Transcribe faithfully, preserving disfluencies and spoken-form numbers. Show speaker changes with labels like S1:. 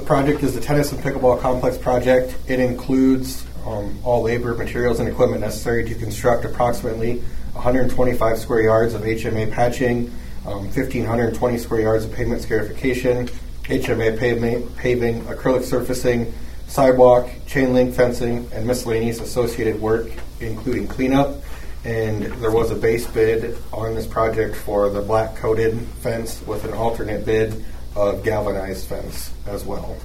S1: project is the Tennis and Pickleball Complex project. It includes um, all labor, materials, and equipment necessary to construct approximately one hundred twenty-five square yards of H M A patching, um, one thousand five hundred twenty square yards of pavement scarification, H M A pavement, paving, acrylic surfacing, sidewalk, chain link fencing, and miscellaneous associated work, including cleanup. And there was a base bid on this project for the black coated fence with an alternate bid of galvanized fence as well.